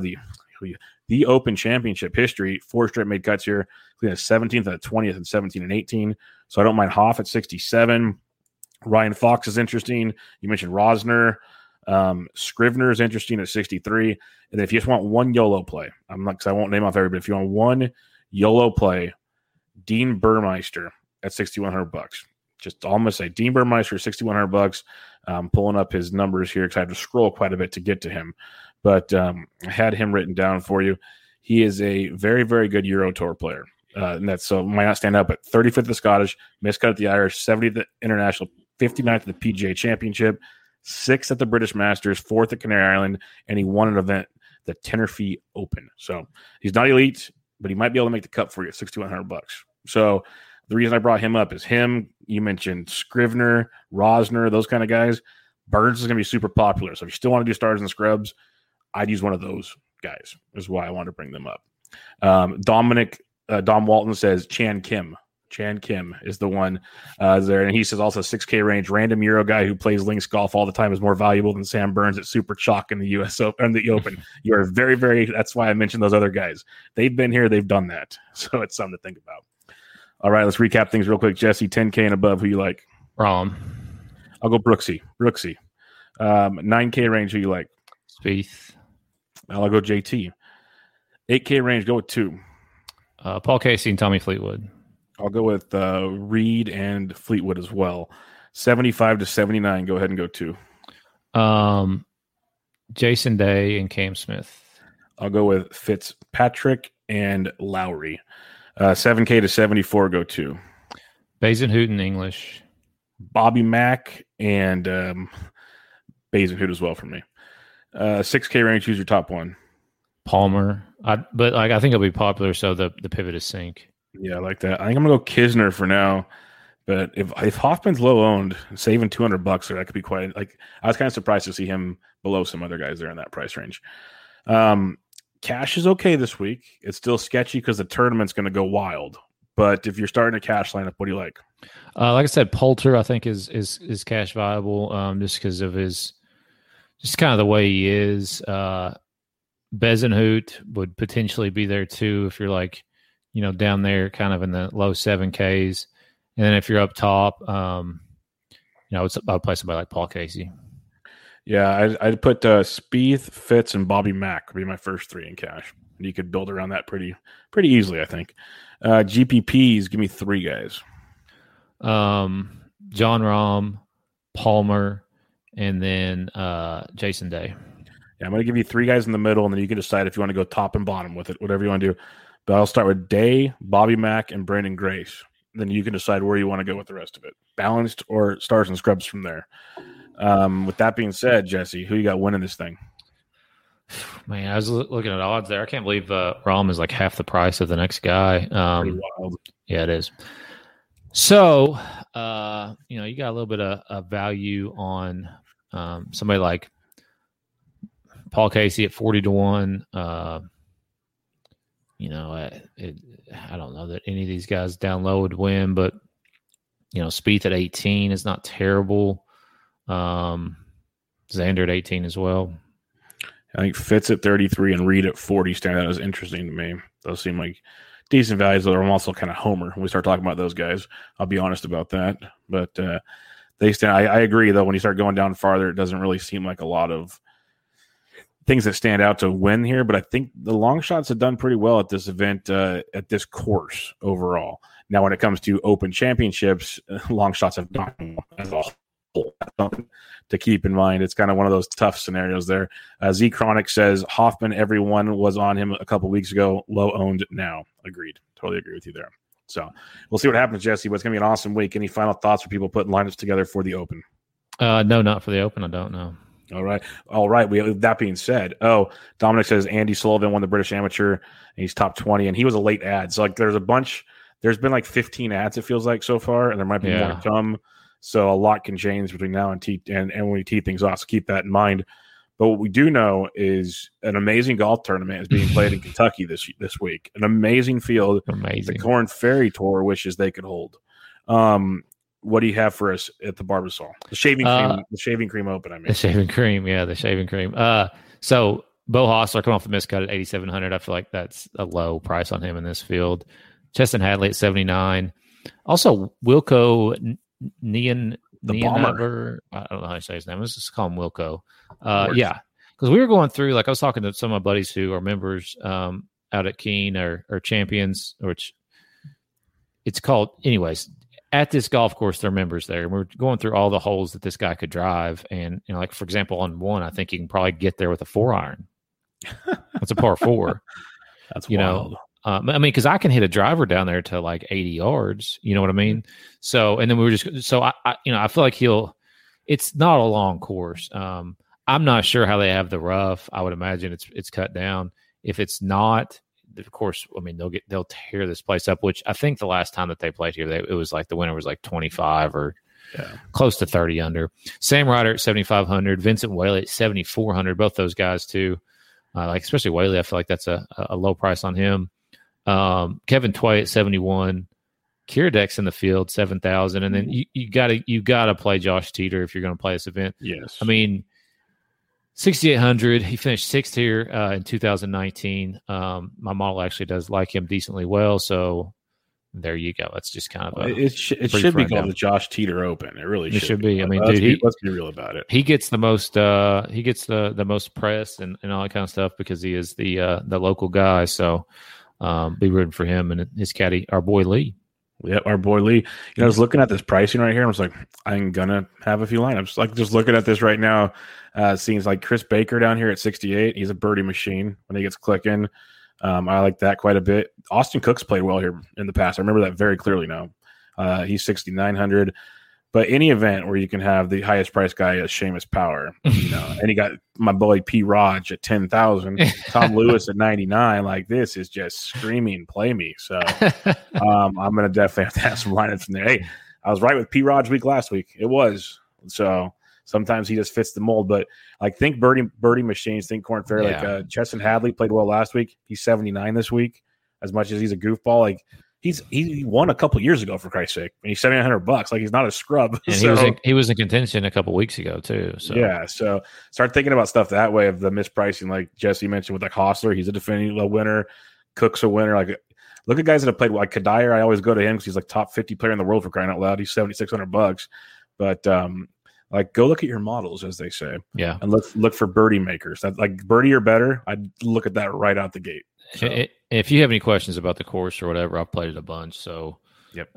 the Open Championship history, 4 straight made cuts here, including 17th and 20th and 17 and 18. So I don't mind Hoff at 67. Ryan Fox is interesting. You mentioned Rosner. Scrivener is interesting at 63. And then if you just want one YOLO play, because I won't name off everybody. If you want one YOLO play, Dean Burmeister at $6,100. Just all I'm gonna say, Dean Burmeister, $6,100. Pulling up his numbers here because I have to scroll quite a bit to get to him. But I had him written down for you. He is a very, very good Euro Tour player. And that's so might not stand up, but 35th at the Scottish, miscut at the Irish, 70th at the International, 59th at the PGA Championship, 6th at the British Masters, 4th at Canary Island, and he won an event, the Tenerife Open. So he's not elite, but he might be able to make the cut for you at $6,100. So the reason I brought him up is him. You mentioned Scrivener, Rosner, those kind of guys. Burns is going to be super popular. So if you still want to do stars and scrubs, I'd use one of those guys. Is why I wanted to bring them up. Dom Walton says Chan Kim. Chan Kim is the one there. And he says also 6K range, random Euro guy who plays links golf all the time is more valuable than Sam Burns at Super Chalk in the U.S. Open. The Open. You are very, very, that's why I mentioned those other guys. They've been here. They've done that. So it's something to think about. All right, let's recap things real quick. Jesse, 10K and above, who you like? Rom. I'll go Brooksy. 9K range, who you like? Spieth. I'll go JT. 8K range, go with 2. Paul Casey and Tommy Fleetwood. I'll go with Reed and Fleetwood as well. 75 to 79, go ahead and go 2. Jason Day and Cam Smith. I'll go with Fitzpatrick and Lowry. 7K to 74, go 2. Basenhout and English. Bobby Mack and Basenhout as well for me. 6K range, who's your top one? Palmer. I think it'll be popular, so the pivot is Sink. Yeah, I like that. I think I'm gonna go Kisner for now. But if Hoffman's low owned, saving $200 there, that could be quite like. I was kind of surprised to see him below some other guys there in that price range. Cash is okay this week. It's still sketchy because the tournament's going to go wild. But if you're starting a cash lineup, what do you like? Like I said, Poulter I think is cash viable just because of his just kind of the way he is. Bezenhout would potentially be there too if you're like, down there kind of in the low 7Ks. And then if you're up top, I'd play somebody like Paul Casey. Yeah, I'd put Spieth, Fitz, and Bobby Mack would be my first 3 in cash. And you could build around that pretty easily, I think. GPPs, give me 3 guys. John Rahm, Palmer, and then Jason Day. Yeah, I'm going to give you 3 guys in the middle, and then you can decide if you want to go top and bottom with it, whatever you want to do. But I'll start with Day, Bobby Mack, and Brandon Grace. Then you can decide where you want to go with the rest of it. Balanced or stars and scrubs from there. With that being said, Jesse, who you got winning this thing? Man, I was looking at odds there. I can't believe Rahm is like half the price of the next guy. Pretty wild. Yeah, it is. So, you got a little bit of value on somebody like Paul Casey at 40-1. I don't know that any of these guys down low would win, but Spieth at 18 is not terrible. Xander at 18 as well. I think Fitz at 33 and Reed at 40 stand out as interesting to me. Those seem like decent values, though I'm also kind of homer when we start talking about those guys. I'll be honest about that. But they stand. I agree, though, when you start going down farther, it doesn't really seem like a lot of things that stand out to win here. But I think the long shots have done pretty well at this event, at this course overall. Now, when it comes to Open Championships, long shots have done as a whole. Something to keep in mind. It's kind of one of those tough scenarios there. Z Chronic says Hoffman, everyone was on him a couple weeks ago. Low owned now. Agreed. Totally agree with you there. So we'll see what happens, Jesse. But it's going to be an awesome week. Any final thoughts for people putting lineups together for the Open? No, not for the Open. I don't know. All right. That being said, Dominic says Andy Sullivan won the British Amateur and he's top 20, and he was a late ad. So like there's been like 15 ads, it feels like, so far, and there might be more to come. So a lot can change between now and when we tee things off. So keep that in mind. But what we do know is an amazing golf tournament is being played in Kentucky this week. An amazing field. Amazing. The Korn Ferry Tour wishes they could hold. What do you have for us at the Barbasol? The shaving cream Open. I mean, the shaving cream. Yeah, the shaving cream. So Bo Hostler coming off the miscut at 8,700. I feel like that's a low price on him in this field. Cheston Hadley at 79. Also, Wilco Nienaber. I don't know how to say his name. Let's just call him Wilco. Yeah, because we were going through, like I was talking to some of my buddies who are members out at Keene or champions, which it's called. Anyways, at this golf course, they're members there. And we're going through all the holes that this guy could drive. And, like, for example, on one, I think he can probably get there with a 4-iron. That's a par 4. That's wild. I mean, because I can hit a driver down there to like 80 yards. You know what I mean? So, and then I feel like it's not a long course. I'm not sure how they have the rough. I would imagine it's cut down. If it's not, of course, I mean, they'll tear this place up, which I think the last time that they played here, it was like the winner was like 25 or close to 30 under. Sam Ryder at 7,500, Vincent Whaley at 7,400. Both those guys too. Especially Whaley, I feel like that's a low price on him. Kevin Tway at 71, Kiradek's in the field 7,000, and then you gotta play Josh Teeter if you're going to play this event. Yes, I mean 6,800. He finished sixth here in 2019. My model actually does like him decently well, so there you go. That's just kind of it should be called the Josh Teeter Open. It really should be. I mean, let's be real about it. He gets the most the most press and all that kind of stuff because he is the local guy. So. Be rooting for him and his caddy, our boy Lee. Yep, our boy Lee. I was looking at this pricing right here. I was like, I'm gonna have a few lineups. Like just looking at this right now, seems like Chris Baker down here at 68. He's a birdie machine when he gets clicking. I like that quite a bit. Austin Cook's played well here in the past. I remember that very clearly now. He's 6,900. But any event where you can have the highest price guy as Seamus Power, and he got my boy P. Raj at 10,000, Tom Lewis at 99. Like this is just screaming, play me. So I'm gonna definitely have to have some lineups in there. Hey, I was right with P. Raj last week. It was so. Sometimes he just fits the mold, but like think birdie machines, think Korn Ferry. Yeah. Like Cheston Hadley played well last week. He's 79 this week. As much as he's a goofball, like. He won a couple years ago, for Christ's sake, and he's $7,900. Like he's not a scrub. And he was in contention a couple weeks ago too. So yeah, so start thinking about stuff that way of the mispricing, like Jesse mentioned with like Hostler. He's a defending winner. Cook's a winner. Like look at guys that have played like Kadir. I always go to him because he's like top 50 player in the world for crying out loud. He's $7,600. But like go look at your models, as they say. Yeah, and look for birdie makers. That like birdie or better. I'd look at that right out the gate. So. If you have any questions about the course or whatever, I've played it a bunch. So, yep.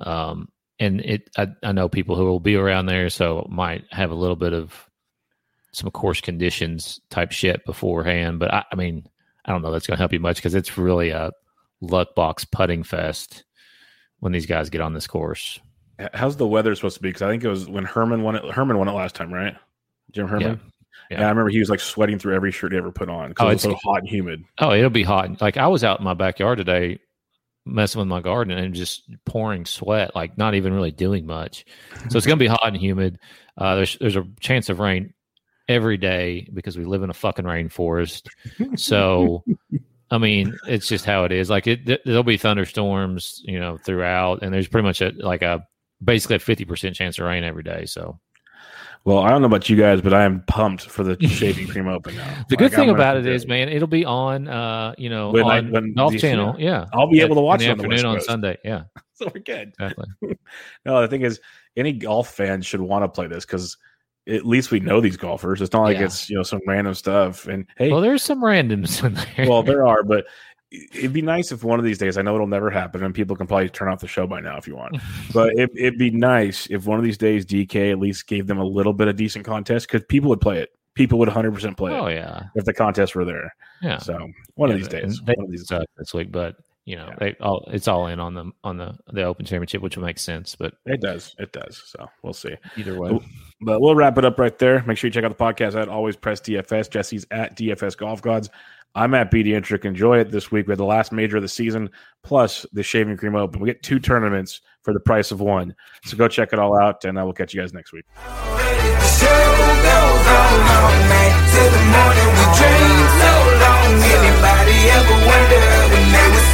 And I know people who will be around there, so might have a little bit of some course conditions type shit beforehand. But I mean, I don't know that's going to help you much because it's really a luck box putting fest when these guys get on this course. How's the weather supposed to be? Because I think it was when Herman won it. Herman won it last time, right? Jim Herman. Yeah, I remember he was like sweating through every shirt he ever put on because it was so hot and humid. Oh, it'll be hot. Like I was out in my backyard today messing with my garden and just pouring sweat, like not even really doing much. So it's going to be hot and humid. There's a chance of rain every day because we live in a fucking rainforest. So, I mean, it's just how it is. Like there'll be thunderstorms, throughout, and there's pretty much basically a 50% chance of rain every day. So. Well, I don't know about you guys, but I am pumped for the Shaving Cream Open now. The good thing about it is, man, it'll be on, on Golf Channel. Yeah, I'll be able to watch it on the afternoon on Sunday. Yeah, so we're good. Exactly. No, the thing is, any golf fan should want to play this because at least we know these golfers. It's not like it's some random stuff. And hey, well, there's some randoms in there. Well, there are, but it'd be nice if one of these days, I know it'll never happen, and people can probably turn off the show by now if you want, but it'd be nice if one of these days DK at least gave them a little bit of decent contest because people would play it. People would 100% play it. Oh, yeah. If the contests were there. Yeah. So one of these days. One of these days this week, but it's all in on the Open Championship, which will make sense. But it does. So we'll see. Either way. But we'll wrap it up right there. Make sure you check out the podcast at Always Press DFS. Jesse's at DFS Golf Gods. I'm at BD Intric. Enjoy it this week. We had the last major of the season, plus the Shaving Cream Open. We get 2 tournaments for the price of 1. So go check it all out, and we'll catch you guys next week. The show goes on all night till the morning. We dream so long. Anybody ever wonder when they were